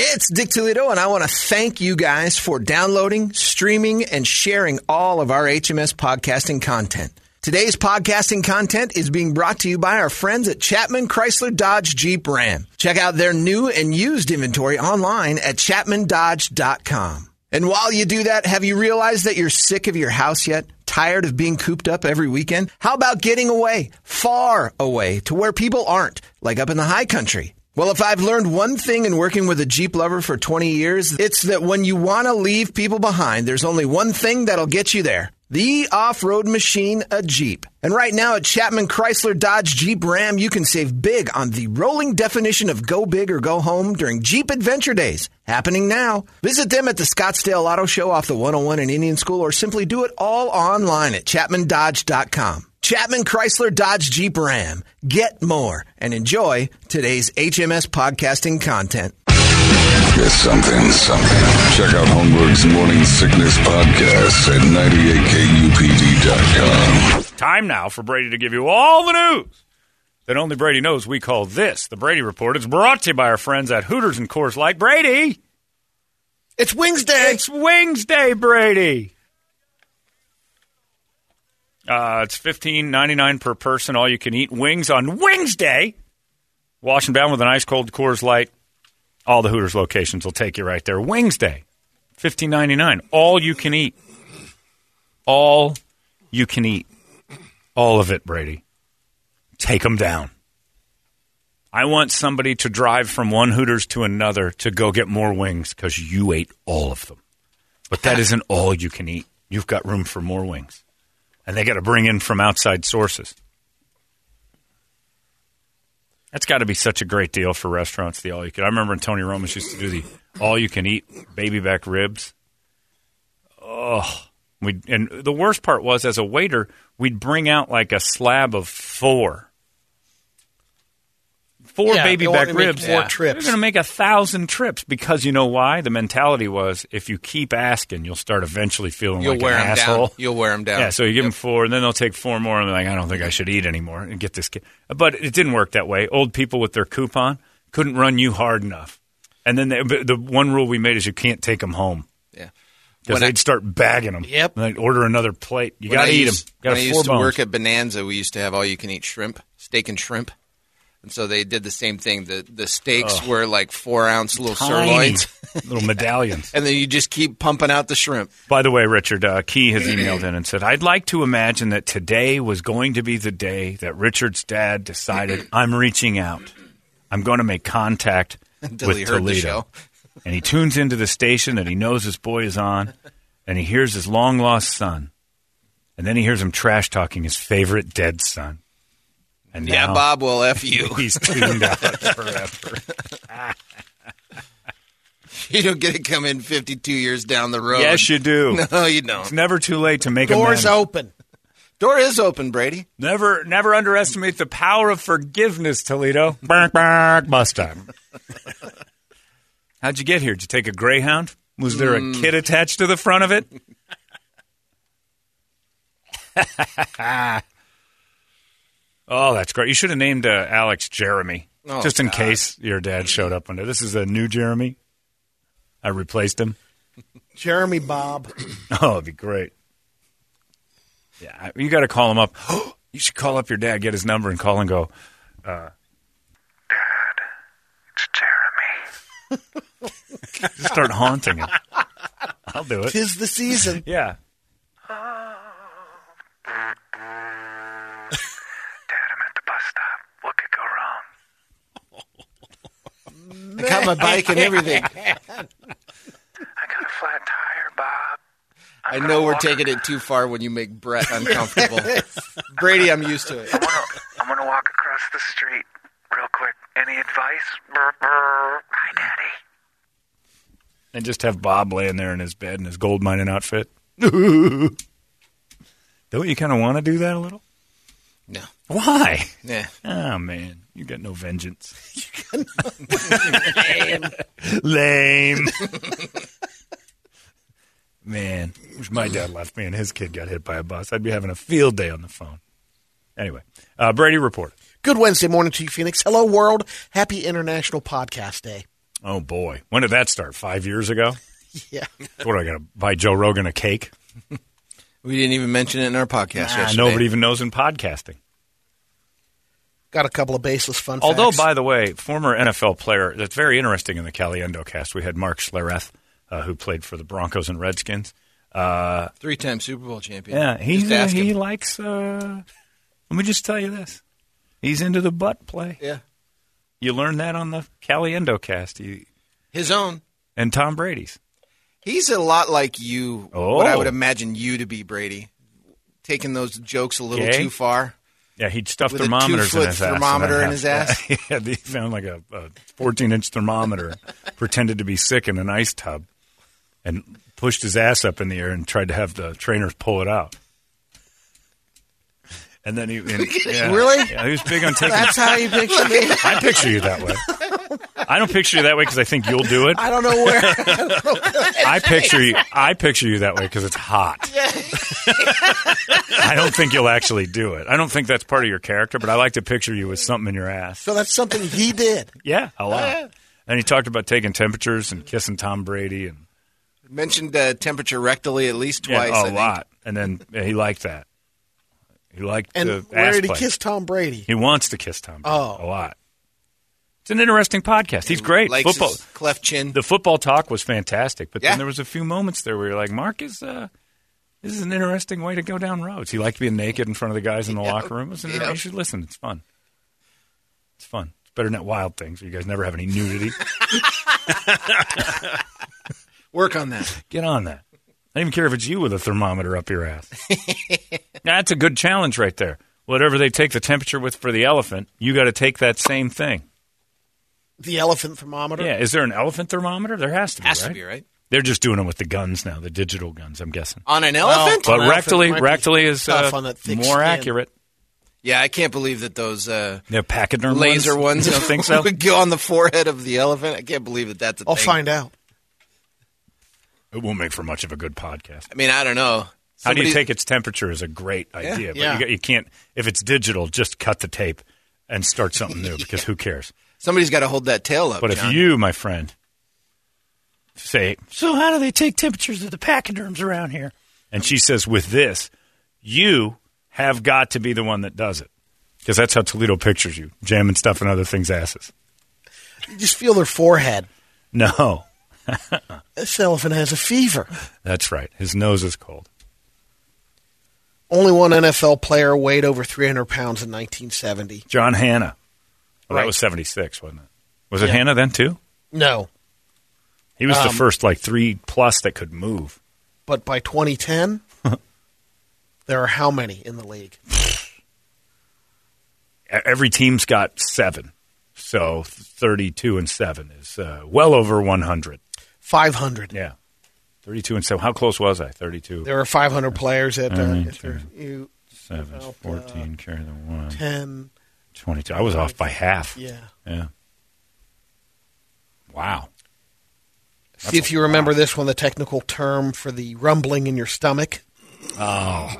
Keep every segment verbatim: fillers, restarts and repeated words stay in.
It's Dick Toledo, and I want to thank you guys for downloading, streaming, and sharing all of our H M S podcasting content. Today's podcasting content is being brought to you by our friends at Chapman Chrysler Dodge Jeep Ram. Check out their new and used inventory online at chapman dodge dot com. And while you do that, have you realized that you're sick of your house yet? Tired of being cooped up every weekend? How about getting away, far away, to where people aren't, like up in the high country? Well, if I've learned one thing in working with a Jeep lover for twenty years, it's that when you want to leave people behind, there's only one thing that'll get you there. The off-road machine, a Jeep. And right now at Chapman Chrysler Dodge Jeep Ram, you can save big on the rolling definition of go big or go home during Jeep Adventure Days. Happening now. Visit them at the Scottsdale Auto Show off the one oh one in Indian School, or simply do it all online at chapman dodge dot com. Chapman Chrysler Dodge Jeep Ram. Get more and enjoy today's H M S podcasting content. There's something, something. Check out Holmberg's Morning Sickness Podcast at ninety-eight K U P D dot com. Time now for Brady to give you all the news that only Brady knows. We call this the Brady Report. It's brought to you by our friends at Hooters and Coors Light. Brady! It's Wings Day! It's Wings Day, Brady! Uh, it's fifteen ninety-nine per person, all you can eat. Wings on Wings Day. Wash them down with an ice cold Coors Light. All the Hooters locations will take you right there. Wings Day, fifteen ninety-nine. All you can eat. All you can eat. All of it, Brady. Take them down. I want somebody to drive from one Hooters to another to go get more wings because you ate all of them. But that isn't all you can eat. You've got room for more wings. And they got to bring in from outside sources. That's got to be such a great deal for restaurants, the all-you-can. I remember when Tony Romas used to do the all-you-can-eat baby back ribs. Oh, we and the worst part was, as a waiter, we'd bring out like a slab of four. Four yeah, baby back ribs. Four yeah. trips. You're going to make a thousand trips because you know why? The mentality was if you keep asking, you'll start eventually feeling you'll like wear an them asshole. Down. You'll wear them down. Yeah, so you give yep. them four, and then they'll take four more, and they're like, I don't think I should eat anymore, and get this kid. But it didn't work that way. Old people with their coupon couldn't run you hard enough. And then they, the one rule we made is you can't take them home. Yeah. Because they'd I, start bagging them. Yep. And they'd order another plate. You got to eat them. Got when I four used to bones. work at Bonanza, we used to have all-you-can-eat shrimp, steak and shrimp. And so they did the same thing. The the steaks oh. were like four-ounce little Tiny, sirloins. little medallions. And then you just keep pumping out the shrimp. By the way, Richard, uh, Key has emailed in and said, I'd like to imagine that today was going to be the day that Richard's dad decided, I'm reaching out. I'm going to make contact Until with he heard Toledo. The show. And he tunes into the station that he knows his boy is on, and he hears his long-lost son. And then he hears him trash-talking his favorite dead son. And yeah, now, Bob will F you. He's tuned out forever. You don't get to come in fifty-two years down the road. Yes, you do. No, you don't. It's never too late to make Door's amends. open. Door is open, Brady. Never never underestimate the power of forgiveness, Toledo. Bark, bark, Mustang. How'd you get here? Did you take a Greyhound? Was there Mm. a kid attached to the front of it? Oh, that's great. You should have named uh, Alex Jeremy, oh, just in God. case your dad showed up one day. This is a new Jeremy. I replaced him. Jeremy Bob. Oh, it'd be great. Yeah, you got to call him up. You should call up your dad, get his number, and call and go, uh, Dad, it's Jeremy. Just start haunting him. I'll do it. 'Tis the season. Yeah. Dad, I'm at the bus stop. What could go wrong? I got my bike and everything. I got a flat tire, Bob. I I'm know we're walk- taking it too far when you make Brett uncomfortable. Brady, I'm used to it. I'm gonna, I'm gonna walk across the street real quick. Any advice? Brr, brr. Hi, Daddy. And just have Bob laying there in his bed in his gold mining outfit. Don't you kind of want to do that a little? No. Why? Yeah. Oh, man. You got no vengeance. Lame. Lame. Man, wish my dad left me and his kid got hit by a bus. I'd be having a field day on the phone. Anyway, uh, Brady Report. Good Wednesday morning to you, Phoenix. Hello, world. Happy International Podcast Day. Oh, boy. When did that start? Five years ago? Yeah. What, I got to buy Joe Rogan a cake? We didn't even mention it in our podcast Nah, yesterday. nobody even knows in podcasting. Got a couple of baseless fun Although, facts. by the way, former N F L player, that's very interesting in the Caliendo cast. We had Mark Schlereth, uh, who played for the Broncos and Redskins. Uh, Three-time Super Bowl champion. yeah, he's, Just uh, ask he him. likes, uh, let me just tell you this. He's into the butt play. Yeah. You learned that on the Caliendo cast. You, His own. and Tom Brady's. He's a lot like you, Oh. what I would imagine you to be, Brady. Taking those jokes a little Gay? too far. Yeah, he'd stuff With a thermometers in two-foot his ass. and thermometer that in his happened. ass? Yeah, he found like a fourteen-inch thermometer, pretended to be sick in an ice tub, and pushed his ass up in the air and tried to have the trainers pull it out. And then he... And, yeah, Really? Yeah, he was big on taking... That's how you picture me? I picture you that way. I don't picture you that way because I think you'll do it. I don't know where. I picture you. I picture you that way because it's hot. I don't think you'll actually do it. I don't think that's part of your character, but I like to picture you with something in your ass. So that's something he did. Yeah, a lot. And he talked about taking temperatures and kissing Tom Brady and Mentioned uh, temperature rectally at least yeah, twice. a I think. lot. And then yeah, he liked that. He liked And the where ass did he play. kiss Tom Brady? He wants to kiss Tom Brady Oh. a lot. It's an interesting podcast. He's great. Likes Football. his cleft chin. The football talk was fantastic, but Yeah. then there was a few moments there where you're like, Mark is uh, this is an interesting way to go down roads. He liked being naked in front of the guys in the Yep. locker room. It was an- Yep. You should listen. It's fun. It's fun. It's better than that Wild Things where you guys never have any nudity. Work on that. Get on that. I don't even care if it's you with a thermometer up your ass. That's a good challenge right there. Whatever they take the temperature with for the elephant, you got to take that same thing. The elephant thermometer? Yeah. Is there an elephant thermometer? There has to be, Has right? to be, right? They're just doing it with the guns now, the digital guns, I'm guessing. On an elephant? But An elephant rectally, might be rectally is tough uh, on that thick more skin. accurate. Yeah, I can't believe that those uh, They have pachyderm laser ones, You don't think so? would go on the forehead of the elephant. I can't believe that that's a I'll thing. find out. It won't make for much of a good podcast. I mean, I don't know. How do you Somebody- take its temperature is a great idea, but Yeah. You, got- you can't. If it's digital, just cut the tape and start something new because who cares? Somebody's got to hold that tail up. But if John. you, my friend, say, so how do they take temperatures of the pachyderms around here? And she says, with this, you have got to be the one that does it. Because that's how Toledo pictures you, jamming stuff in other things' asses. You just feel their forehead. No, This elephant has a fever. that's right. His nose is cold. Only one N F L player weighed over three hundred pounds in nineteen seventy. John Hanna. Well, Right. that was seventy-six, wasn't it? Was it Yeah. Hanna then, too? No. He was the Um, first, like, three plus that could move. But by twenty ten, there are how many in the league? E- Every team's got seven. So thirty-two and seven is uh, well over one hundred. five hundred. Yeah. thirty-two and seven. How close was I? thirty-two. There are five hundred players at uh, Nine, if there- you seven, about, uh, fourteen, carry the one. ten. twenty-two. I was off by half. Yeah. Yeah. Wow. See if you remember this one, the technical term for the rumbling in your stomach. Oh.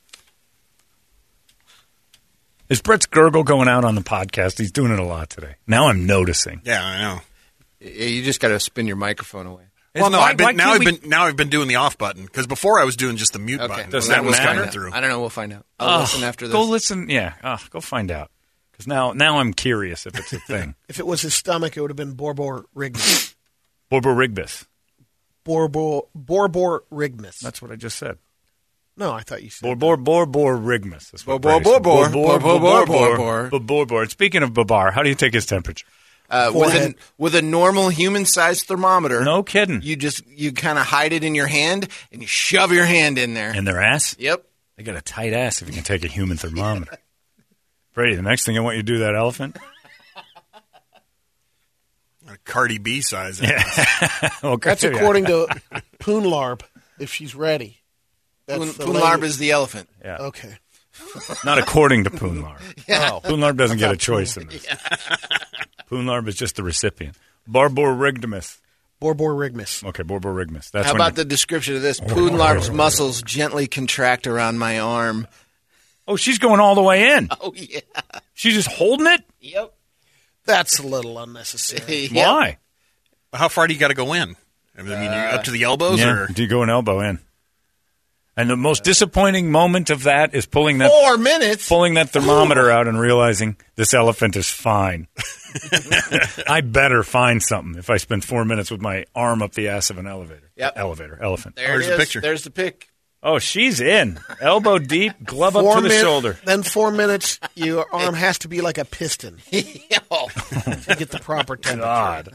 Is Brett's gurgle going out on the podcast? He's doing it a lot today. Now I'm noticing. Yeah, I know. Yeah, you just got to spin your microphone away. Well, no, Why- I've been why now. can't I've we- been now. I've been doing the off button because before I was doing just the mute Okay. button. Does and that that was matter? coming through. I don't know. We'll find out. I'll Oh, listen after this. Go listen. Yeah. Oh, go find out. Because now, now I'm curious if it's a thing. If it was his stomach, it would have been Borbor Rigmus. Borborygmus. Borbor Borbor Rigmus. That's what I just said. No, I thought you said. Bor bor bor bor rigmus. That's what Bor- Brady bor- said. bor- Bor- bor- bor- bor- bor- bor- bor- bor- bor. Speaking of Babar, how do you take his temperature? Uh, with, a, Forehead. with a normal human-sized thermometer. No kidding. You just you kind of hide it in your hand and you shove your hand in there. In their ass? Yep. They got a tight ass if you can take a human thermometer. Brady, the next thing I want you to do that elephant. A Cardi B size. Well, That's yeah. according to Poonlarb, if she's ready. That's Poon, the Poonlarb lady- is the elephant. Yeah. Okay. Not according to Poonlarb. Yeah. Oh, Poonlarb doesn't get a choice in this. Poonlarb is just the recipient. Barborygmus. Borbor Rigmus. Okay, Borborygmus. That's How when about you- the description of this? Poonlarb's muscles gently contract around my arm. Oh, she's going all the way in. Oh, yeah. She's just holding it? Yep. That's a little unnecessary. Yep. Why? How far do you got to go in? I mean, you're up to the elbows, Yeah. or Do you go an elbow in? And the most disappointing moment of that is pulling that Four minutes. pulling that thermometer out and realizing this elephant is fine. I better find something if I spend four minutes with my arm up the ass of an elevator. Yep. Elevator, elephant. There There's it the is. picture. There's the pic. Oh, she's in. Elbow deep, glove up Four to the min- shoulder. Then four minutes, your arm has to be like a piston Yo. to get the proper temperature. God.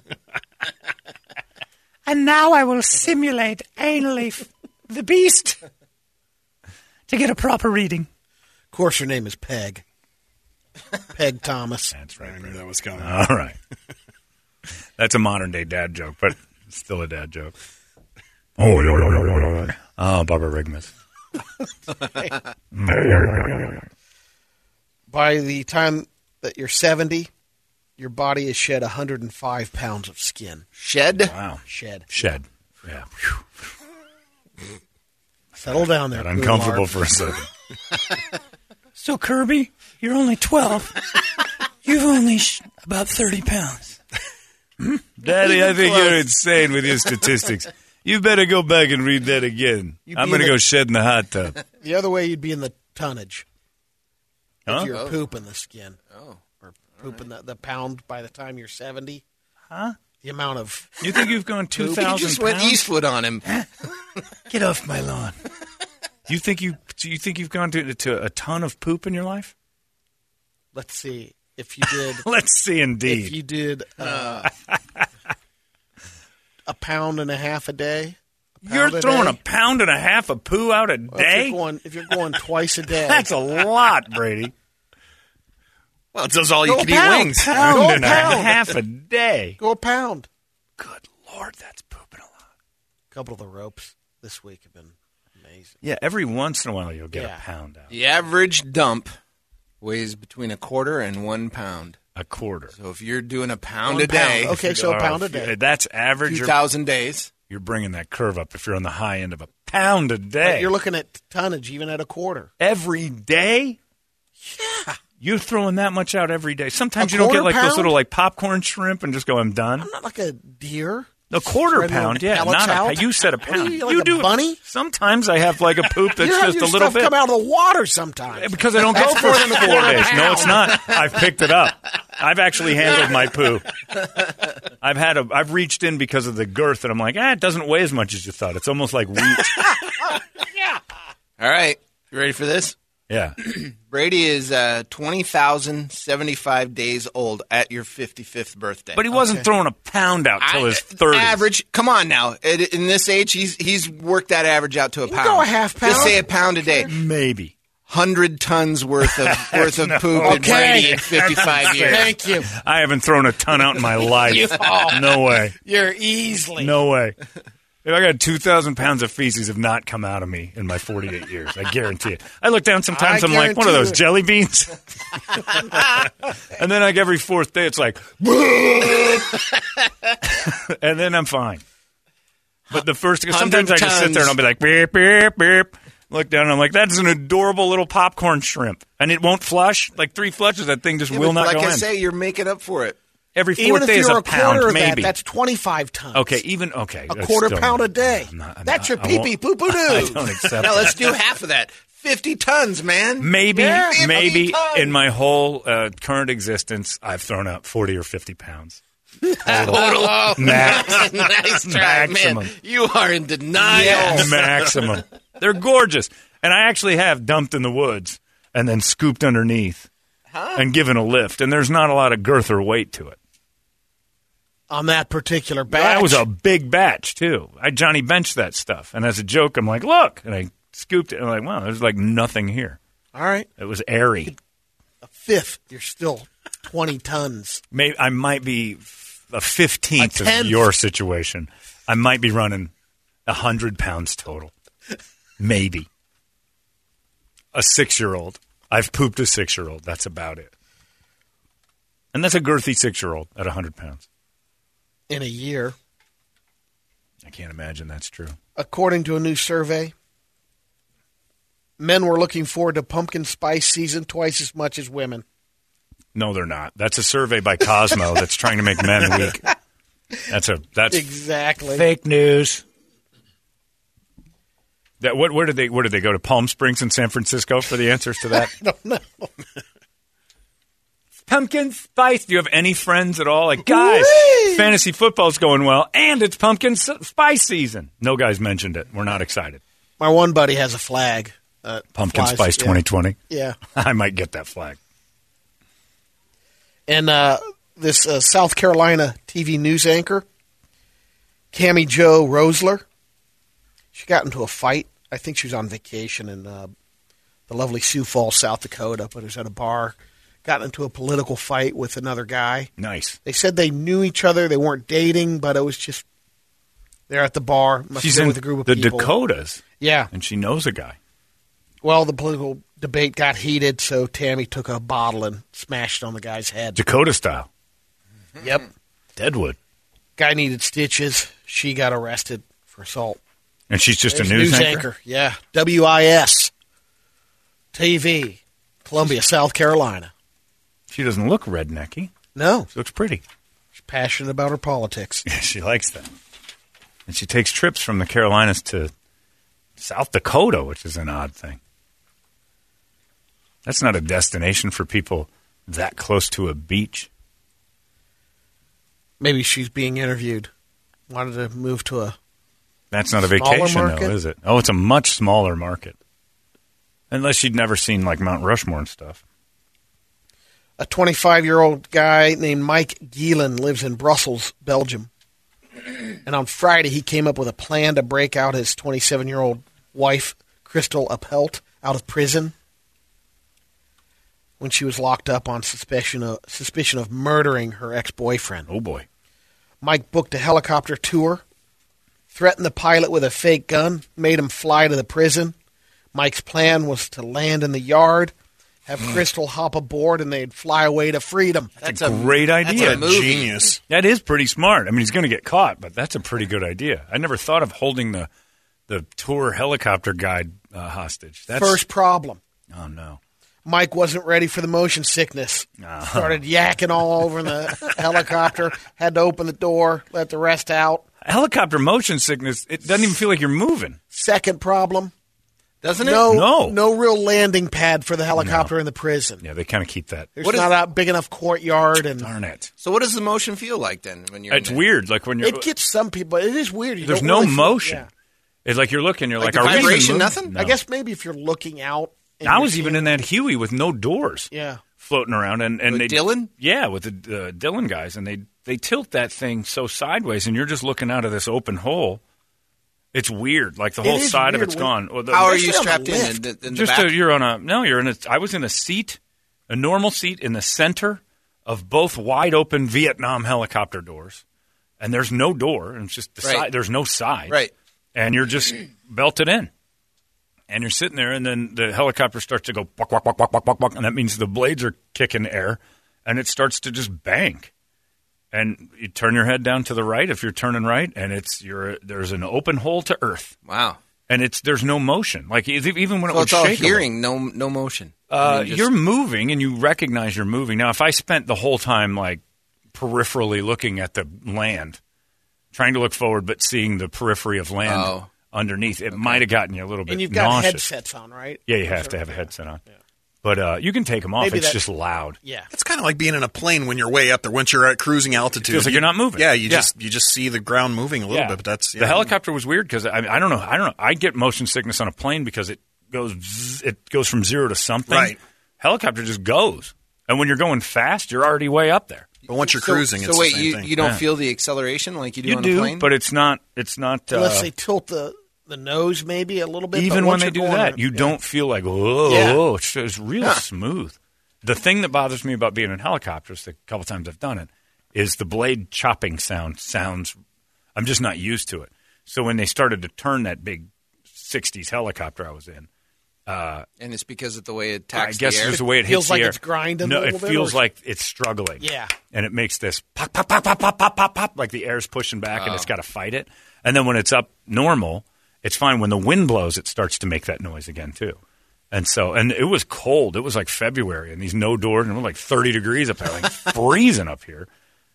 And now I will simulate anally f- the beast to get a proper reading. Of course, her name is Peg. Peg Thomas. That's I right. knew that was coming. All right. That's a modern day dad joke, but it's still a dad joke. Oh, yeah, yeah, yeah, yeah. Oh, Barbara Rigmus. By the time that you're seventy, your body has shed one hundred five pounds of skin. Shed. Wow. Shed. Shed. Yeah. Settle down there. Got uncomfortable Blue for a second. So, Kirby, you're only twelve. You've only sh- about thirty pounds. Daddy, I think you're insane with your statistics. You better go back and read that again. You'd I'm be going to in the- go shed in the hot tub. The other way, you'd be in the tonnage. Huh? If you're Oh. pooping the skin. Oh. Or pooping the, the pound by the time you're seventy. Huh? The amount of... You think you've gone two He thousand just went pounds? Eastwood on him. Get off my lawn. You think you you think you've gone to, to a ton of poop in your life? Let's see. If you did... Let's see, indeed. if you did uh, a pound and a half a day... a You're pound a throwing day, a pound and a half of poo out a well, day? If you're, going, if you're going twice a day... That's a lot, Brady. Well, it does all you Go can eat pound. wings. Pound Go and a pound. half a day. Go a pound. Good Lord, that's pooping a lot. A couple of the ropes this week have been amazing. Yeah, every once in a while you'll get Yeah. a pound out. The average dump weighs between a quarter and one pound. A quarter. So if you're doing a pound One a day, pound. Okay, so a Uh, pound a day. That's average. two You're, thousand days. you're bringing that curve up if you're on the high end of a pound a But day. you're looking at tonnage even at a quarter. Every day? Yeah. You're throwing that much out every day. Sometimes A you don't get quarter like those pound? little like popcorn shrimp and just go, I'm done. I'm not like a deer. A quarter Spreading pound, little yeah. pellets Not a, out. you said a What pound. are you, like a do bunny? Sometimes I have like a poop that's you have just your a little stuff bit. come out of the water sometimes. Because I don't go That's for more than a four quarter days. No, pound. it's not. I've picked it up. I've actually handled my poo. I've had a. I've reached in because of the girth, and I'm like, ah, it doesn't weigh as much as you thought. It's almost like wheat. All right. You ready for this? Yeah. Brady is uh, twenty thousand seventy-five days old at your fifty-fifth birthday. But he wasn't throwing a pound out till his thirties. Average. Come on now. At, in this age, he's he's worked that average out to a You pound. go a half pound. Just say a pound a day. Maybe. Hundred tons worth of worth of poop in Okay. Brady in fifty-five years. Thank you. I haven't thrown a ton out in my life. No way. You're easily. No way. If I got two thousand pounds of feces have not come out of me in my forty-eight years. I guarantee it. I look down sometimes, I I'm like, what are those, guarantee jelly beans? And then like every fourth day, it's like, and then I'm fine. But the first, sometimes I just sit there and I'll be like, beep, beep, beep. Look down and I'm like, that's an adorable little popcorn shrimp. And it won't flush. Like three flushes, that thing just Yeah, will but not like go I in. say, you're making up for it. Every Even fourth if day is you're a a quarter pound, of that, maybe. that's twenty-five tons. Okay, even, okay. A that's quarter still- pound a day. I'm not- I'm That's not- your I pee won't- pee poo poo I doo. don't accept Now that. let's do half of that. Fifty tons, man. Maybe, Yeah, maybe fifty tons. in my whole uh, current existence, I've thrown out forty or fifty pounds. Total. Max. Nice try, Maximum. man. You are in denial. Maximum. They're gorgeous. And I actually have dumped in the woods and then scooped underneath and given a lift. And there's not a lot of girth or weight to it. On that particular batch. That was a big batch, too. I Johnny benched that stuff. And as a joke, I'm like, look. And I scooped it. And I'm like, wow, there's like nothing here. All right. It was airy. A fifth. You're still twenty tons. Maybe I might be a fifteenth A of tenth. your situation. I might be running a hundred pounds total. Maybe. A six-year-old. I've pooped a six-year-old. That's about it. And that's a girthy six-year-old at a hundred pounds. In a year. I can't imagine that's true. According to a new survey, men were looking forward to pumpkin spice season twice as much as women. No, they're not. That's a survey by Cosmo that's trying to make men weak. That's a that's Exactly. fake news. That what where did they where did they go to Palm Springs in San Francisco for the answers to that? I don't know. Pumpkin spice. Do you have any friends at all? Like, guys, Whee! fantasy football's going well, and it's pumpkin s- spice season. No guys mentioned it. We're not excited. My one buddy has a flag. Uh, Pumpkin flies- spice yeah. twenty twenty. Yeah. I might get that flag. And uh, this uh, South Carolina T V news anchor, Cammie Jo Rosler, she got into a fight. I think she was on vacation in uh, the lovely Sioux Falls, South Dakota, but it was at a bar. Got into a political fight with another guy. Nice. They said they knew each other. They weren't dating, but it was just they're at the bar. Must She's have been in with a group of the people. Dakotas, Yeah. and she knows a guy. Well, the political debate got heated, so Tammy took a bottle and smashed it on the guy's head. Dakota style. Yep. Deadwood. Guy needed stitches. She got arrested for assault. And she's just There's a news, anchor? Yeah. W I S T V, Columbia, South Carolina. She doesn't look rednecky. No. She looks pretty. She's passionate about her politics. Yeah, she likes that. And she takes trips from the Carolinas to South Dakota, which is an odd thing. That's not a destination for people that close to a beach. Maybe she's being interviewed. Wanted to move to a... That's not a Smaller vacation, market? though, is it? Oh, it's a much smaller market. Unless you'd never seen, like, Mount Rushmore and stuff. A twenty-five-year-old guy named Mike Gielen lives in Brussels, Belgium. And on Friday, he came up with a plan to break out his twenty-seven-year-old wife, Crystal Appelt, out of prison when she was locked up on suspicion of, suspicion of murdering her ex-boyfriend. Oh, boy. Mike booked a helicopter tour, threatened the pilot with a fake gun, made him fly to the prison. Mike's plan was to land in the yard, have Crystal hop aboard, and they'd fly away to freedom. That's a great idea. That's a movie. Genius. That is pretty smart. I mean, he's going to get caught, but that's a pretty good idea. I never thought of holding the the tour helicopter guide uh, hostage. That's, First problem. Oh, no. Mike wasn't ready for the motion sickness. Uh-huh. Started yakking all over in the helicopter. Had to open the door, let the rest out. Helicopter motion sickness, it doesn't even feel like you're moving. Second problem. Doesn't it? No, No. no real landing pad for the helicopter in the prison. Yeah, they kind of keep that. There's What is- not a big enough courtyard, and Darn it. So what does the motion feel like then when you're It's in there? weird. Like when you're. it gets some people. It is weird. You There's don't no really feel- motion. yeah. It's like you're looking, you're like, Like the are we even vibration, moving? nothing? No. I guess maybe if you're looking out. and I you're was even seeing- in that Huey with no doors. Yeah. Floating around. and, and With they, Dylan? Yeah, with the uh, Dylan guys. And they, they tilt that thing so sideways, and you're just looking out of this open hole. It's weird. Like the It whole is side of weird it's when- gone. Or the, How are Especially you on the strapped in? lift. In the, in the Just back? a, you're on a no. You're in a. I was in a seat, a normal seat in the center of both wide open Vietnam helicopter doors, and there's no door, and it's just the Right. side. There's no side, Right. And you're just belted in, and you're sitting there, and then the helicopter starts to go buck, buck, buck, buck, buck, buck, buck, and that means the blades are kicking air, and it starts to just bang. And you turn your head down to the right if you're turning right, and it's you're there's an open hole to earth. Wow. And it's there's no motion. Like even when it So would it's all shake a little. hearing, no no motion. Uh, I mean, just- you're moving, and you recognize you're moving. Now, if I spent the whole time like peripherally looking at the land, trying to look forward, but seeing the periphery of land Oh. underneath, it might have gotten you a little bit And you've got nauseous. headsets on, right? Yeah, you have to have a headset on. But uh, you can take them off. Maybe it's that- just loud. Yeah. It's kind of like being in a plane when you're way up there. Once you're at cruising altitude, feels like you- you're not moving. Yeah, you Yeah. just you just see the ground moving a little Yeah. bit. But that's The yeah. helicopter was weird because I, I don't know. I don't know. I get motion sickness on a plane because it goes zzz, it goes from zero to something. Right. Helicopter just goes, and when you're going fast, you're already way up there. But once you're so, cruising, so it's wait, the same you, thing. you don't Yeah. feel the acceleration like you do You on do, a plane? but it's not. It's not. Uh, Unless they tilt the, the nose maybe a little bit. but even when once they you're do going that, on- you yeah. don't feel like whoa. Yeah. whoa. It's, it's real Huh. smooth. The thing that bothers me about being in helicopters, the couple times I've done it, is the blade chopping sound. Sounds. I'm just not used to it. So when they started to turn that big sixties helicopter I was in, uh, and it's because of the way it I attacks guess the air. it's the way it Feels hits like the air. it's grinding No, a little it bit, feels or- like it's struggling. Yeah. and it makes this pop, pop, pop, pop, pop, pop, pop, pop, like the air's pushing back, and it's got to fight it. And then when it's up normal, it's fine. When the wind blows, it starts to make that noise again too. And so, and it was cold. It was like February, and these no doors, and it was like thirty degrees up there, like freezing up here.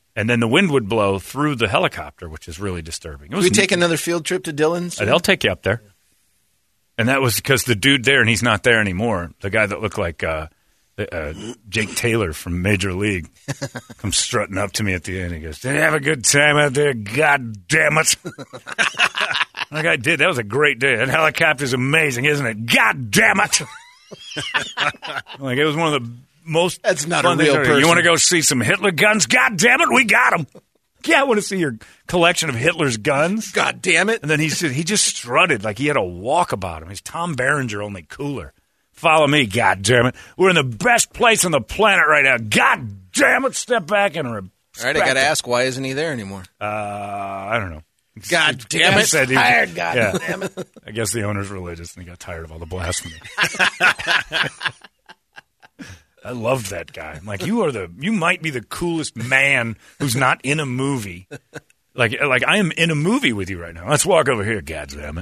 And then the wind would blow through the helicopter, which is really disturbing. It Can was we take another field trip to Dillon's? Uh, They'll take you up there. And that was because the dude there, and he's not there anymore, the guy that looked like uh, uh, Jake Taylor from Major League, comes strutting up to me at the end. He goes, "Did you have a good time out there? God damn it." Like I did. That was a great day. That helicopter's amazing, isn't it? God damn it. Like it was one of the most That's not fun a real things. person. You want to go see some Hitler guns? God damn it, we got them. Yeah, I want to see your collection of Hitler's guns. God damn it. And then he said he just strutted like he had a walk about him. He's Tom Berenger, only cooler. Follow me, God damn it. We're in the best place on the planet right now. God damn it, step back and respect. All right, I got to ask, why isn't he there anymore? Uh, I don't know. God damn He it. said he was- Tired, God yeah. damn it. I guess the owner's religious and he got tired of all the blasphemy. I loved that guy. I'm like, you are the, you might be the coolest man who's not in a movie. Like, like I am in a movie with you right now. Let's walk over here, God damn it.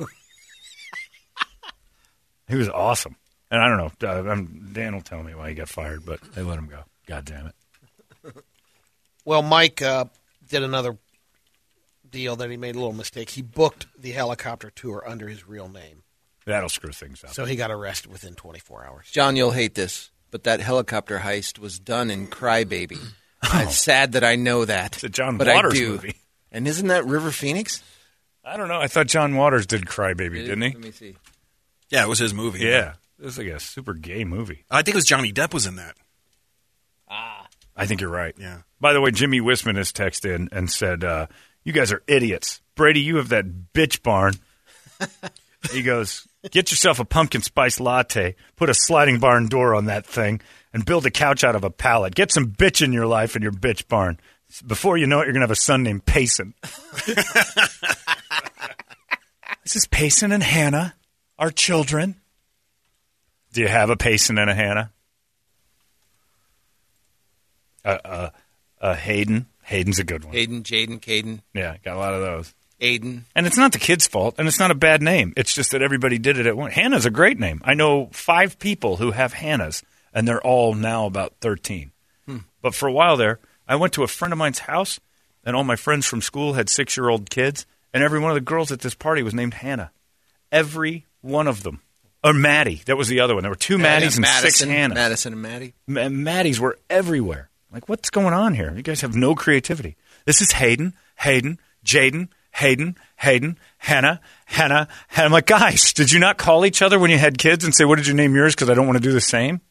He was awesome. And I don't know, uh, I'm, Dan will tell me why he got fired, but they let him go. God damn it. Well, Mike uh, did another deal that he made a little mistake. He booked the helicopter tour under his real name, That'll screw things up. so he got arrested within twenty-four hours. John, you'll hate this, but that helicopter heist was done in Crybaby. It's sad that I know that. It's a John but Waters I do. movie. And isn't that River Phoenix? I don't know. I thought John Waters did Crybaby, Did- didn't he? Let me see. Yeah, it was his movie. Yeah. It was like a super gay movie. I think it was Johnny Depp was in that. I think you're right. Yeah. By the way, Jimmy Wisman has texted in and said, uh, you guys are idiots. Brady, you have that bitch barn. He goes, get yourself a pumpkin spice latte, put a sliding barn door on that thing, and build a couch out of a pallet. Get some bitch in your life in your bitch barn. Before you know it, you're going to have a son named Payson. This is Payson and Hannah, our children. Do you have a Payson and a Hannah? Uh, uh, uh, Hayden. Hayden's a good one. Hayden, Jaden, Caden, Yeah, got a lot of those. Aiden. And it's not the kid's fault, and it's not a bad name. It's just that everybody did it at once. Hannah's a great name. I know five people who have Hannahs, and they're all now about thirteen. Hmm. But for a while there, I went to a friend of mine's house, and all my friends from school had six-year-old kids, and every one of the girls at this party was named Hannah. Every one of them. Or Maddie. That was the other one. There were two Maddies and Madison, six Hannahs. Madison and Maddie. Ma- Maddies were everywhere. Like, what's going on here? You guys have no creativity. This is Hayden, Hayden, Jaden, Hayden, Hayden, Hannah, Hannah, Hannah. I'm like, guys, did you not call each other when you had kids and say, what did you name yours? Because I don't want to do the same.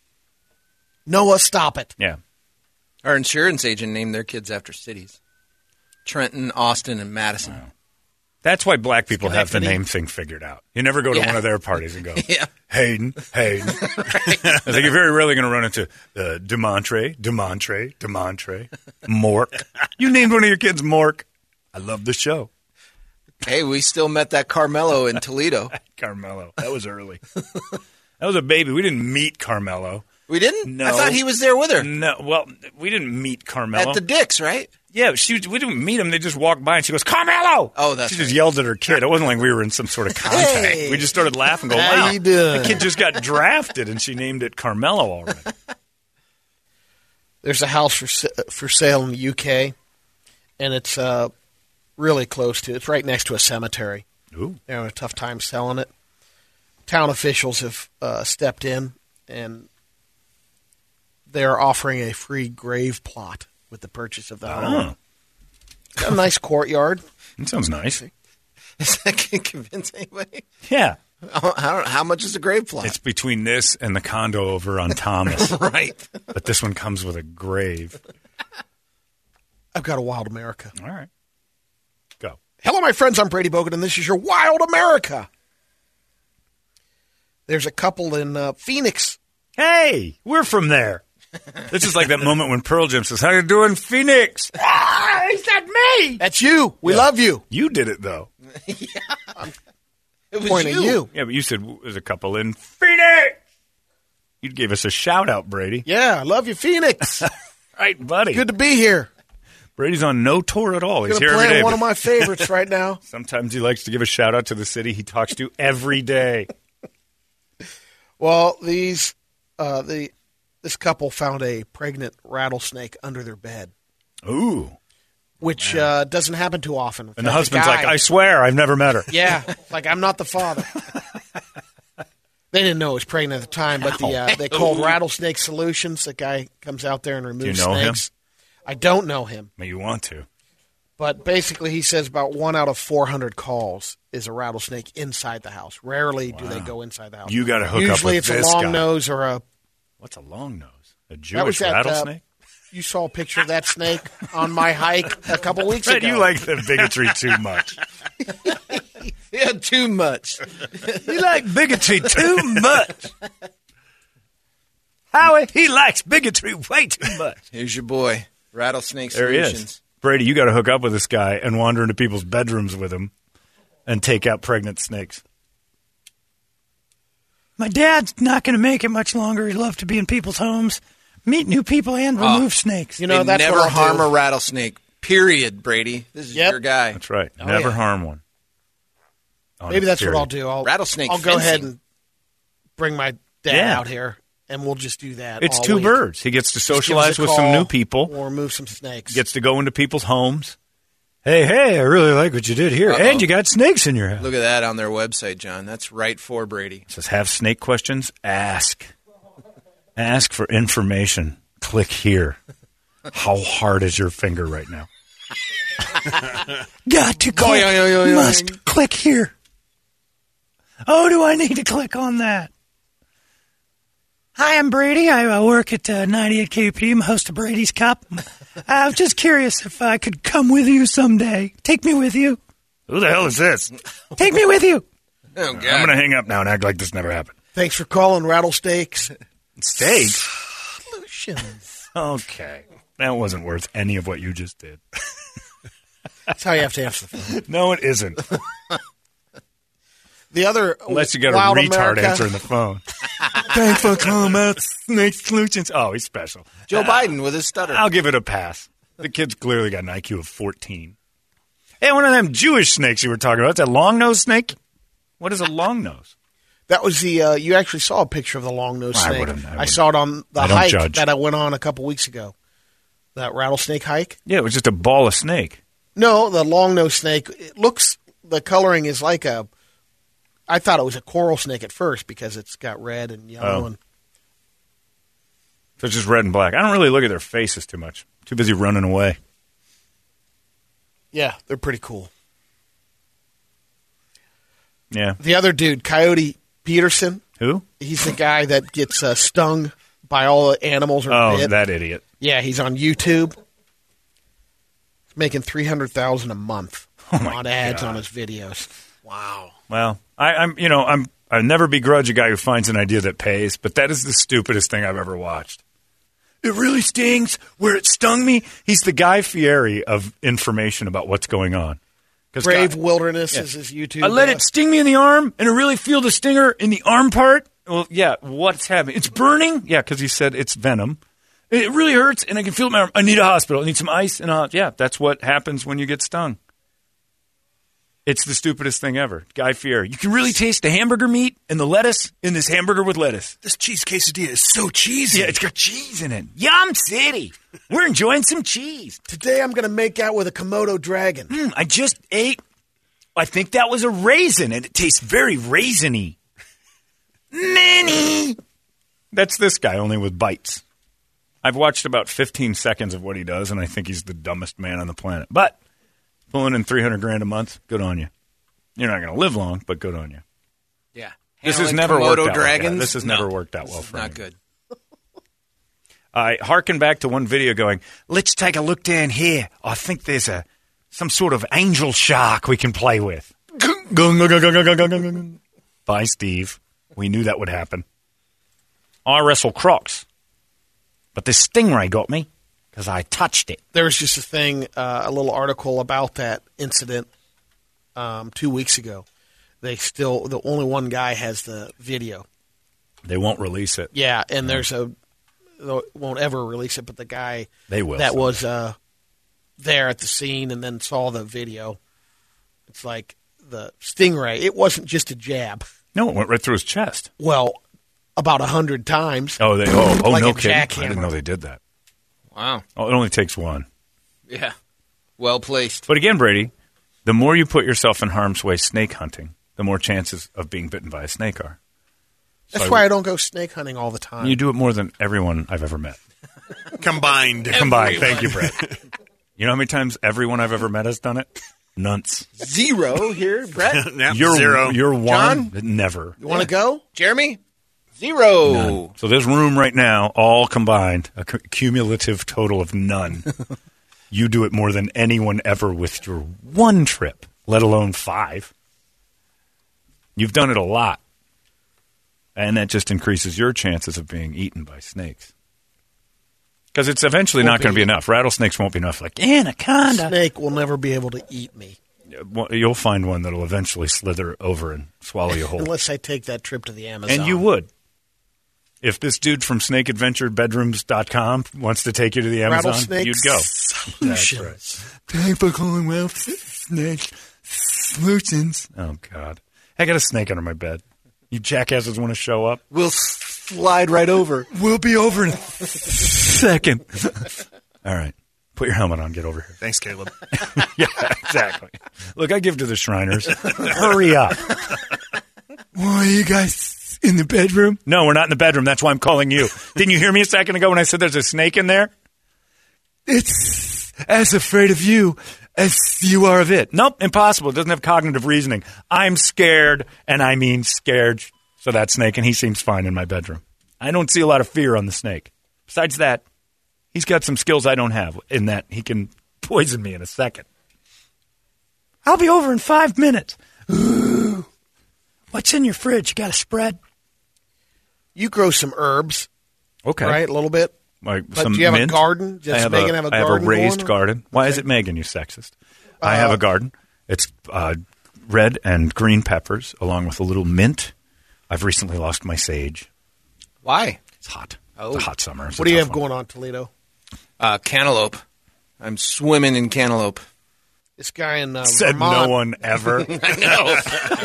Noah, stop it. Yeah. Our insurance agent named their kids after cities. Trenton, Austin, and Madison. Wow. That's why black people have the Schenectady. name thing figured out. You never go to Yeah. one of their parties and go, Yeah. Hayden, Hayden. I think you're very rarely going to run into uh, Demontre, Demontre, Demontre, Mork. You named one of your kids Mork. I love the show. Hey, we still met that Carmelo in Toledo. Carmelo. That was early. That was a baby. We didn't meet Carmelo. We didn't? No. I thought he was there with her. No, well, we didn't meet Carmelo. At the Dick's, right? yeah, she we didn't meet him. They just walked by and she goes, Carmelo! Oh, that's She just right. yelled at her kid. It wasn't like we were in some sort of contact. Hey. We just started laughing, going, How wow, you doing? the kid just got drafted and she named it Carmelo already. There's a house for sa- for sale in the U K, and it's uh, really close to. It's right next to a cemetery. Ooh. They're having a tough time selling it. Town officials have uh, stepped in, and they're offering a free grave plot with the purchase of the home. Oh, It's got a nice courtyard. that sounds nice. Is that going to convince anybody? Yeah. How, how, how much is a grave plot? It's between this and the condo over on Thomas. right. But this one comes with a grave. I've got a Wild America. All right. Go. Hello, my friends. I'm Brady Bogan, and this is your Wild America. There's a couple in uh, Phoenix. Hey, we're from there. This is like that moment when Pearl Jam says, how you doing, Phoenix? Ah, is that me? That's you. We love you. You did it, though. It was Pointing at you. Yeah, but you said there's a couple in Phoenix. You gave us a shout-out, Brady. Yeah, I love you, Phoenix. Right, buddy. Good to be here. Brady's on no tour at all. He's Gonna here play every day. one but of my favorites right now. Sometimes he likes to give a shout-out to the city he talks to every day. Well, these uh, the this couple found a pregnant rattlesnake under their bed. Ooh. which uh, doesn't happen too often. In And the fact, husband's guy- like, I swear, I've never met her. Yeah, like I'm not the father. They didn't know I was pregnant at the time, but the uh, they called Rattlesnake Solutions. The guy comes out there and removes you know him? snakes. I don't know him, But you want to. but basically he says about one out of four hundred calls is a rattlesnake inside the house. Rarely do they go inside the house. You got to hook Usually up with it's this a long guy. nose or a. What's a long nose? A That was Jewish that, uh, rattlesnake? You saw a picture of that snake on my hike a couple weeks Fred, ago. you like the bigotry too much. Yeah, too much. You like bigotry too much. Howie, he likes bigotry way too much. Here's your boy, Rattlesnake There he Solutions. is. Brady, you got to hook up with this guy and wander into people's bedrooms with him and take out pregnant snakes. My dad's not going to make it much longer. He'd love to be in people's homes, meet new people, and remove snakes. You know, They that's never what I'll harm do. a rattlesnake. Period, Brady. This is Yep. your guy. That's right. Oh, Never yeah. harm one. On Maybe its that's period. what I'll do. I'll, Rattlesnake I'll go ahead fencing. and bring my dad Yeah. out here, and we'll just do that. It's all two week. birds. He gets to Just give us socialize a with some call new people. or remove some snakes. Gets to go into people's homes. Hey, hey, I really like what you did here. Uh-oh. And you got snakes in your house. Look at that on their website, John. That's right for Brady. It says, have snake questions? Ask. Ask for information. Click here. How hard is your finger right now? Got to click. Boing, boing, boing, Must boing. click here. Oh, do I need to click on that? Hi, I'm Brady. I uh, work at uh, ninety-eight K U P D. I'm host of Brady's Cup. I was just curious if I could come with you someday. Take me with you. Who the hell is this? Take me with you. Oh, God. I'm going to hang up now and act like this never happened. Thanks for calling Rattlesnakes Steaks? Solutions. Okay. That wasn't worth any of what you just did. That's how you have to answer the phone. No, it isn't. The other, Unless you got a Wild retard America, answering the phone. Thanks for calling out Snake Solutions. Oh, he's special. Joe Biden with his stutter. I'll give it a pass. The kid's clearly got an I Q of fourteen. Hey, one of them Jewish snakes you were talking about. It's a long-nosed snake? What is a long nose? That was the. Uh, you actually saw a picture of the long nosed I snake. wouldn't- I I, wouldn't. saw it on the I don't hike judge. that I went on a couple weeks ago. That rattlesnake hike. Yeah, it was just a ball of snake. No, the long nosed snake. It looks. The coloring is like a. I thought it was a coral snake at first because it's got red and yellow Oh. and. So it's just red and black. I don't really look at their faces too much. Too busy running away. Yeah, they're pretty cool. Yeah. The other dude, Coyote Peterson, Who? he's the guy that gets uh, stung by all the animals or Oh, bit. that idiot. Yeah, he's on YouTube. He's making three hundred thousand a month Oh, my on ads God. on his videos. Wow. Well, I, I'm, you know, I'm, I never begrudge a guy who finds an idea that pays, but that is the stupidest thing I've ever watched. It really stings where it stung me. He's the Guy Fieri of information about what's going on. 'Cause Brave God- Wilderness Yeah. is his YouTube. I let uh, it sting me in the arm, and I really feel the stinger in the arm part. Well, yeah, what's happening? It's burning? Yeah, because he said it's venom. It really hurts, and I can feel it in my arm. I need a hospital. I need some ice. And uh, yeah, that's what happens when you get stung. It's the stupidest thing ever. Guy Fieri. You can really taste the hamburger meat and the lettuce in this hamburger with lettuce. This cheese quesadilla is so cheesy. Yeah, it's got cheese in it. Yum City. We're enjoying some cheese. Today I'm going to make out with a Komodo dragon. Mm, I just ate, I think that was a raisin, and it tastes very raisiny. Many. That's this guy, only with bites. I've watched about fifteen seconds of what he does, and I think he's the dumbest man on the planet. But pulling in three hundred grand a month, good on you. You're not going to live long, but good on you. Yeah. This has Handling never worked Komodo out. dragons. Like that. This has No, never worked out this well is for not him. good. I harken back to one video going, let's take a look down here. I think there's a some sort of angel shark we can play with. Bye, Steve. We knew that would happen. I wrestle crocs, but this stingray got me because I touched it. There was just a thing, uh, a little article about that incident um, two weeks ago. They still, the only one guy has the video. They won't release it. Yeah, and there's a, they won't ever release it, but the guy They will. that someday. was uh, there at the scene and then saw the video, it's like the stingray, it wasn't just a jab. No, it went right through his chest. Well, about a hundred times. Oh, they. Oh, oh Like no a kidding! I jackhammer. didn't know they did that. Wow. Oh, it only takes one. Yeah. Well placed. But again, Brady, the more you put yourself in harm's way snake hunting, the more chances of being bitten by a snake are. That's So why I don't go snake hunting all the time. You do it more than everyone I've ever met. Combined. Combined. Thank you, Brett. You know how many times everyone I've ever met has done it? Nunts. Zero here, Brett. Yep, You're, zero. You're one. John? Never. You want to go? Jeremy? Zero. None. So this room right now, all combined, a cu- cumulative total of none. You do it more than anyone ever with your one trip, let alone five. You've done it a lot. And that just increases your chances of being eaten by snakes. Because it's eventually Won't not going to be. be enough. Rattlesnakes won't be enough. Like, anaconda. Snake will never be able to eat me Well, you'll find one that'll eventually slither over and swallow you whole. unless I take that trip to the Amazon. And you would. If this dude from snake adventure bedrooms dot com wants to take you to the Amazon, Rattlesnake you'd go. Solutions. Thanks for calling well snake solutions. Oh, God. I got a snake under my bed. You jackasses want to show up? We'll slide right over. We'll be over in a second. All right. Put your helmet on. Get over here. Thanks, Caleb. Yeah, exactly. Look, I give to the Shriners. Hurry up. Why are you guys in the bedroom? No, we're not in the bedroom. That's why I'm calling you. Didn't you hear me a second ago when I said there's a snake in there? It's as afraid of you as you are of it. Nope, impossible. It doesn't have cognitive reasoning. I'm scared, and I mean scared. So that snake, and he seems fine in my bedroom. I don't see a lot of fear on the snake. Besides that, he's got some skills I don't have in that he can poison me in a second. I'll be over in five minutes. Ooh. What's in your fridge? You got a spread? You grow some herbs, Okay. right? A little bit. Like But some do you have mint. a garden? Does I have Megan a, have a I have garden a raised going, or- garden. Why is it Megan, you sexist? I have a garden. It's uh, red and green peppers along with a little mint. I've recently lost my sage. Why? It's hot. Oh. It's a hot summer. It's What a do you tough have one. going on, Toledo? Uh, cantaloupe. I'm swimming in cantaloupe. This guy in uh, Said Vermont. no one ever. I know.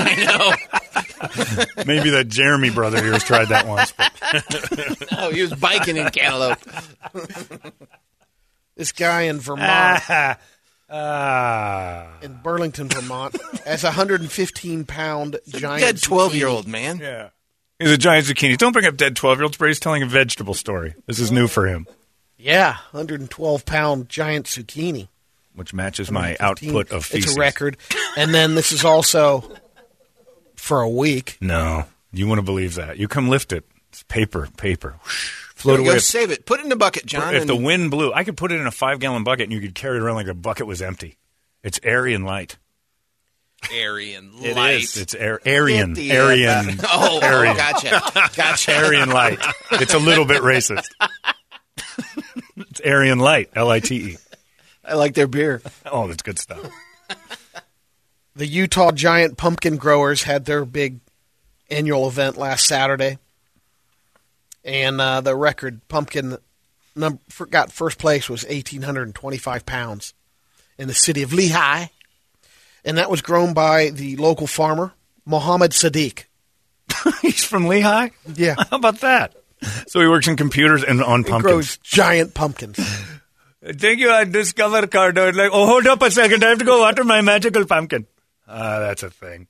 I know. Maybe the Jeremy brother here has tried that once. But Oh, he was biking in cantaloupe. This guy in Vermont, ah, ah. in Burlington, Vermont, has a one hundred fifteen pound giant Dead zucchini. twelve-year-old man. Yeah. He's a giant zucchini. Don't bring up dead twelve-year-olds, Brady's telling a vegetable story. This is new for him, Yeah, one hundred twelve pound giant zucchini. which matches my fifteen. output of feces. It's a record. And then this is also for a week. No, you wouldn't believe that. You come lift it. It's paper, paper. Whoosh, float Go away. save it. Put it in a bucket, John. If the and- wind blew, I could put it in a five-gallon bucket and you could carry it around like the bucket was empty. It's airy and light. Aryan It light. is. It's air, Aryan. Get the- Aryan. Oh, Aryan. oh, gotcha. Gotcha. Aryan light. It's a little bit racist. It's Aryan light. L I T E. I like their beer. Oh, that's good stuff. The Utah giant pumpkin growers had their big annual event last Saturday. And uh, the record pumpkin number, got first place was one thousand eight hundred twenty-five pounds in the city of Lehigh. And that was grown by the local farmer, Mohammed Sadiq. He's from Lehigh? Yeah. How about that? So he works in computers and on He pumpkins. grows giant pumpkins. Thank you. I discovered Cardo. Like, oh, hold up a second. I have to go water my magical pumpkin. Ah, that's a thing.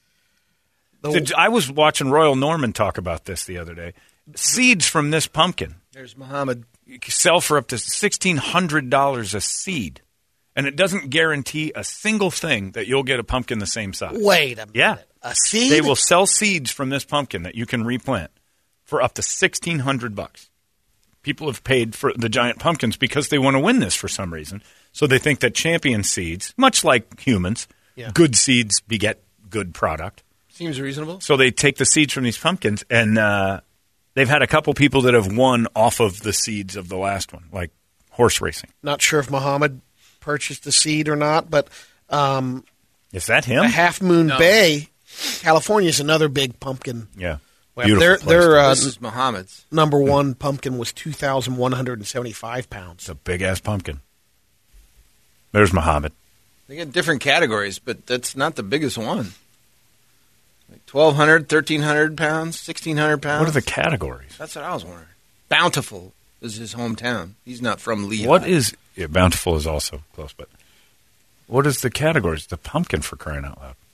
Did- I was watching Royal Norman talk about this the other day. Seeds from this pumpkin There's Muhammad. sell for up to sixteen hundred dollars a seed. And it doesn't guarantee a single thing that you'll get a pumpkin the same size. Wait a minute. Yeah. A seed? They will sell seeds from this pumpkin that you can replant for up to sixteen hundred bucks. People have paid for the giant pumpkins because they want to win this for some reason. So they think that champion seeds, much like humans, Yeah. good seeds beget good product. Seems reasonable. So they take the seeds from these pumpkins, and uh, they've had a couple people that have won off of the seeds of the last one, like horse racing. Not sure if Muhammad purchased the seed or not, but um, Is that him? the Half Moon Bay, California, is another big pumpkin. Yeah. Well, Beautiful their place their to- uh, This is Muhammad's. number one pumpkin was two thousand one hundred seventy-five pounds. It's a big-ass pumpkin. There's Muhammad. They get different categories, but that's not the biggest one. Like twelve hundred, thirteen hundred pounds, sixteen hundred pounds. What are the categories? That's what I was wondering. Bountiful is his hometown. He's not from Lehigh. What is Yeah, Bountiful is also close, but what is the categories? The pumpkin, for crying out loud.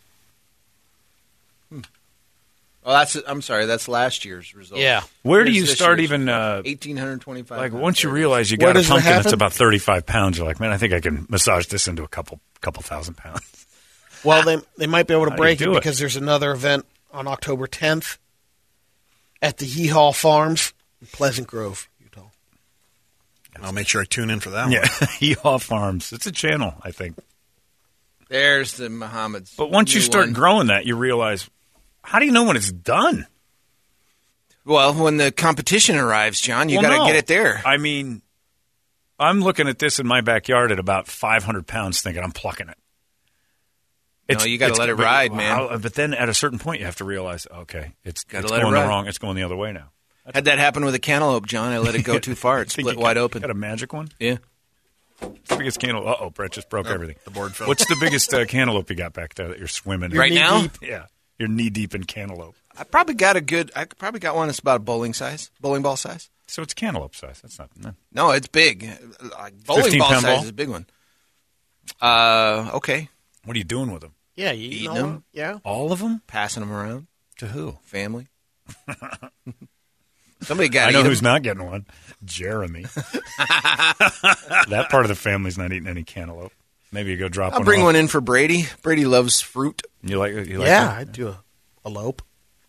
Oh, that's. I'm sorry. That's last year's result. Yeah. Where do Here's you this start year's even? Uh, eighteen twenty-five. like once you pounds. realize you Where got a does it pumpkin that's happen? about thirty-five pounds, you're like, man, I think I can massage this into a couple couple thousand pounds. Well, they they might be able to How do you break it do it? because there's another event on October tenth at the Yeehaw Farms in Pleasant Grove, Utah. I'll make sure I tune in for that one. Yeah, Yeehaw Farms. It's a channel, I think. There's the Muhammad's. But once you new start one. growing that, you realize, how do you know when it's done? Well, when the competition arrives, John, you Well, got to no. get it there. I mean, I'm looking at this in my backyard at about five hundred pounds, thinking I'm plucking it. No, you gotta it's- let it but- ride, man. how- But then at a certain point, you have to realize, okay, it's, Gotta it's let it going the ride. wrong. It's going the other way now. Had that happen with a cantaloupe, John. I let it go too far. It Think split you wide got, open. Got a magic one? Yeah. What's the biggest cantaloupe? Uh oh, Brett just broke everything. The board fell. What's the biggest uh, cantaloupe you got back there that you're swimming in? Right now? knee-deep. Yeah, you're knee deep in cantaloupe. I probably got a good. I probably got one that's about bowling size, bowling ball size. So it's cantaloupe size. That's not. No. No, it's big. Like bowling fifteen ball pound size ball? is a big one. Uh, okay. What are you doing with them? Yeah, you Eating know, them? Yeah. All of them? Passing them around. To who? Family. Somebody got. I know eat 'em. who's not getting one. Jeremy. That part of the family's not eating any cantaloupe. Maybe you go drop I'll one bring off. one in for Brady. Brady loves fruit. You like? You like yeah, that? I'd do a, a lope.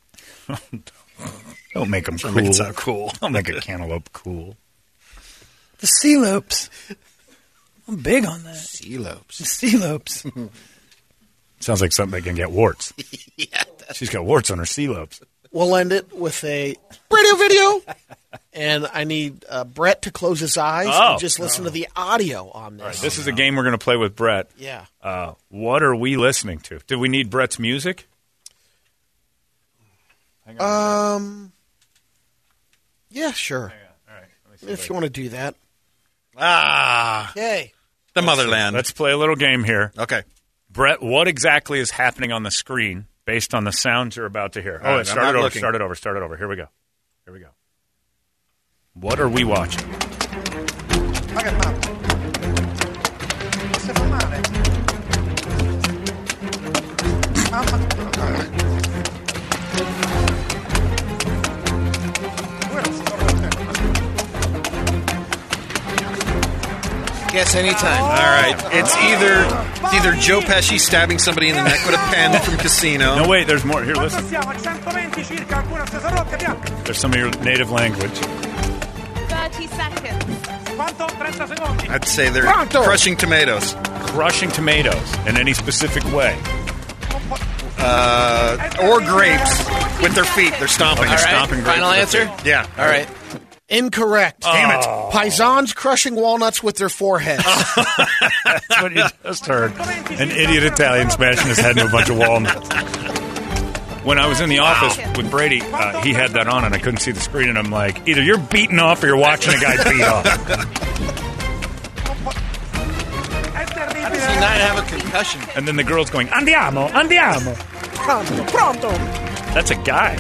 Don't make them cool. make it sound cool. Don't make a cantaloupe cool. The sea lopes. I'm big on that. Elopes. The sea lopes. Sounds like something that can get warts. Yeah. She's got warts on her sea lopes. We'll end it with a radio video, and I need uh, Brett to close his eyes Oh. and just listen to the audio on this. This is a game we're going to play with Brett. Yeah. Uh, what are we listening to? Do we need Brett's music? Hang on. Um. Yeah, sure. Hang on. All right. Let me see If if you want to do that. Ah, Okay. the motherland. Let's play a little game here. Okay. Brett, what exactly is happening on the screen based on the sounds you're about to hear? All Oh, right, start I'm it not over, looking. start it over, start it over. Here we go. Here we go. What are we watching? Guess anytime. All right. It's either it's either Joe Pesci stabbing somebody in the neck with a pen from Casino. No, wait, there's more. Here, listen. There's some of your native language. thirty seconds. I'd say they're Pronto. crushing tomatoes. Crushing tomatoes in any specific way. Uh, or grapes with their feet. They're stomping. All They're right. stomping grapes Final with answer. their feet. Yeah. All right. Incorrect. Damn it. Paisans crushing walnuts with their foreheads. That's what you just heard. An idiot Italian smashing his head into a bunch of walnuts. When I was in the office with Brady, uh, he had that on and I couldn't see the screen, and I'm like, either you're beating off or you're watching a guy beat off. How does he not have a concussion? And then the girl's going, andiamo, andiamo. Pronto, pronto. That's a guy.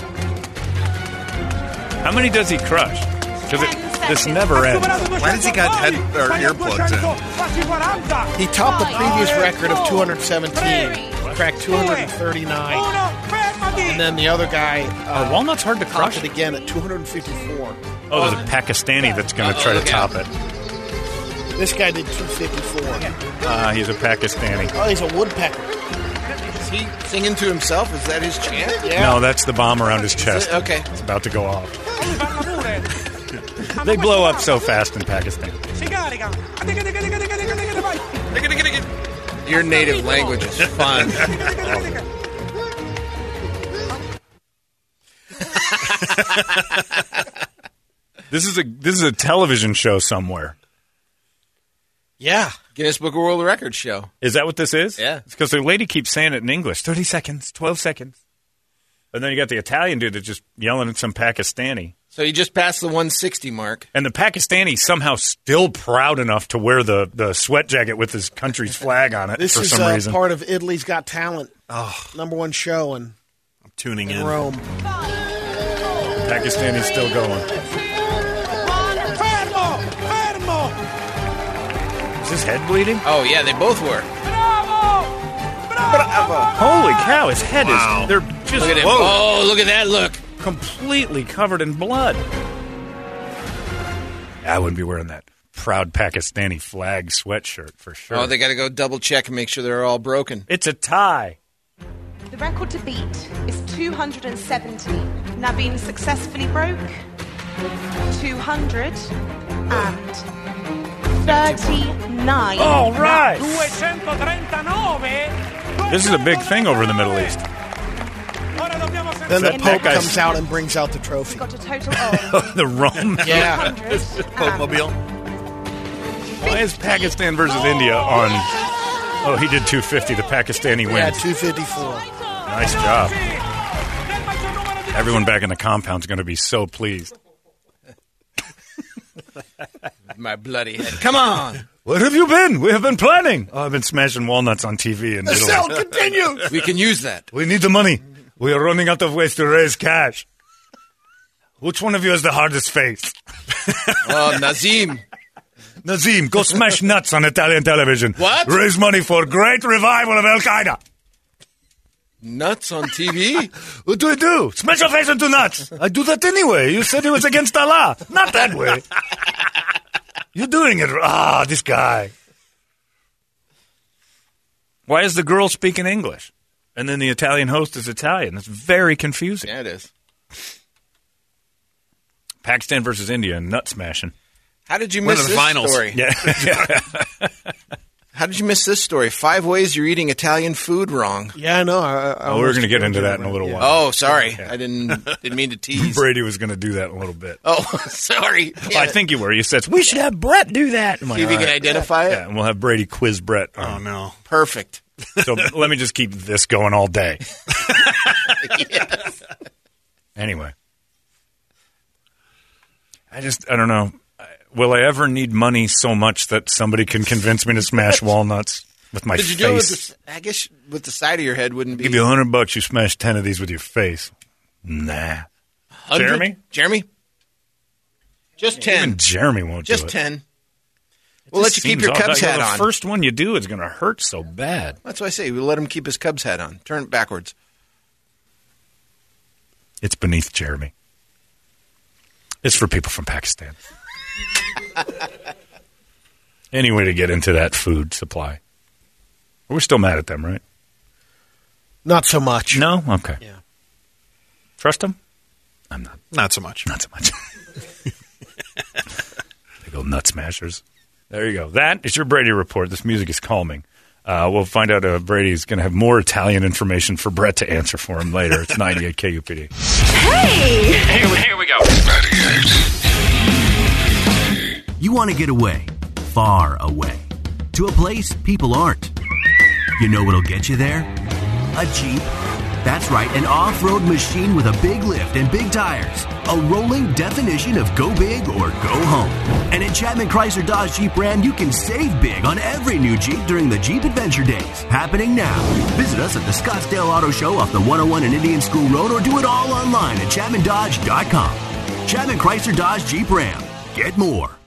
How many does he crush? Because this never ends. Why does he got head or earplugs in? He topped the previous record of two hundred seventeen, cracked two hundred thirty-nine, and then the other guy Are uh, walnuts hard to topped crush? it again at two hundred fifty-four. Oh, there's a Pakistani that's going to Uh-oh, try to look top out. it. This guy did two fifty-four. Uh, he's a Pakistani. Oh, he's a woodpecker. Is he singing to himself? Is that his chant? Yeah. No, that's the bomb around his chest. Okay. It's about to go off. They blow up so fast in Pakistan. Your native language is fun. This is a this is a television show somewhere. Yeah. Guinness Book of World Records show. Is that what this is? Yeah. It's because the lady keeps saying it in English. Thirty seconds, twelve seconds, and then you got the Italian dude that's just yelling at some Pakistani. So you just passed the one sixty mark. And the Pakistani somehow still proud enough to wear the, the sweat jacket with his country's flag on it This for is some uh, reason. part of Italy's Got Talent. Oh, Number one show in, I'm tuning in in. Rome. Pakistani's still going. Is his head bleeding? Oh, yeah, they both were. Holy cow, his head Wow. is... They're just... Look at him. Whoa. Oh, look at that look. Completely covered in blood. I wouldn't be wearing that proud Pakistani flag sweatshirt for sure. Oh, they got to go double check and make sure they're all broken. It's a tie. The record to beat is two hundred seventy. Naveen successfully broke two hundred thirty-nine. All right. This is a big thing over in the Middle East. Then the That- Pope that guy's- comes out and brings out the trophy. Got a total of The Rome. Yeah. Pope-mobile. Why is Pakistan versus India on... Oh, he did two fifty. The Pakistani Yeah, wins. two fifty-four. Nice job. Everyone back in the compound's going to be so pleased. My bloody head. Come on. Where have you been? We have been planning. Oh, I've been smashing walnuts on T V in The Italy. sell continues. We can use that. We need the money. We are running out of ways to raise cash. Which one of you has the hardest face? Oh, Nazim. Nazim, go smash nuts on Italian television. What? Raise money for great revival of Al Qaeda. Nuts on T V? What do I do? Smash your face into nuts. I do that anyway. You said it was against Allah. Not that way. You're doing it. Ah, this guy. Why is the girl speaking English? And then the Italian host is Italian. That's very confusing. Yeah, it is. Pakistan versus India and nut smashing. How did you One miss of the this finals. story? Yeah. How did you miss this story? Five ways you're eating Italian food wrong. Yeah, I know. I, I Oh, we're going to get into that in a little while. Oh, sorry. I didn't didn't mean to tease. Brady was going to do that in a little bit. Oh, sorry. I think you were. You said, we should have Brett do that. I'm like, See if you all can right. identify it. Yeah, and we'll have Brady quiz Brett. Oh, Um, no. Perfect. So let me just keep this going all day. Yes. Anyway. I just, I don't know. Will I ever need money so much that somebody can convince me to smash walnuts with my Did you do it with face? the, I guess with the side of your head wouldn't be. Give you a hundred bucks, you smash ten of these with your face. Nah. one hundred? Jeremy? Jeremy? Just ten. Even Jeremy won't Just do it. ten. We'll let you keep Seems your odd. Cubs You know, hat the on. first one you do is going to hurt so bad. That's why I say we'll let him keep his Cubs hat on. Turn it backwards. It's beneath Jeremy. It's for people from Pakistan. Any way to get into that food supply. We're still mad at them, right? Not so much. No? Okay. Yeah. Trust them? I'm not. Not so much. Not so much. Big old nut smashers. There you go. That is your Brady report. This music is calming. Uh, we'll find out uh, Brady's going to have more Italian information for Brett to answer for him later. It's ninety-eight K U P D. Hey! Here we, here we go. You want to get away, far away, to a place people aren't. You know what'll get you there? A Jeep. That's right, an off-road machine with a big lift and big tires. A rolling definition of go big or go home. And at Chapman Chrysler Dodge Jeep Ram, you can save big on every new Jeep during the Jeep Adventure Days. Happening now. Visit us at the Scottsdale Auto Show off the one oh one and Indian School Road, or do it all online at chapman dodge dot com. Chapman Chrysler Dodge Jeep Ram. Get more.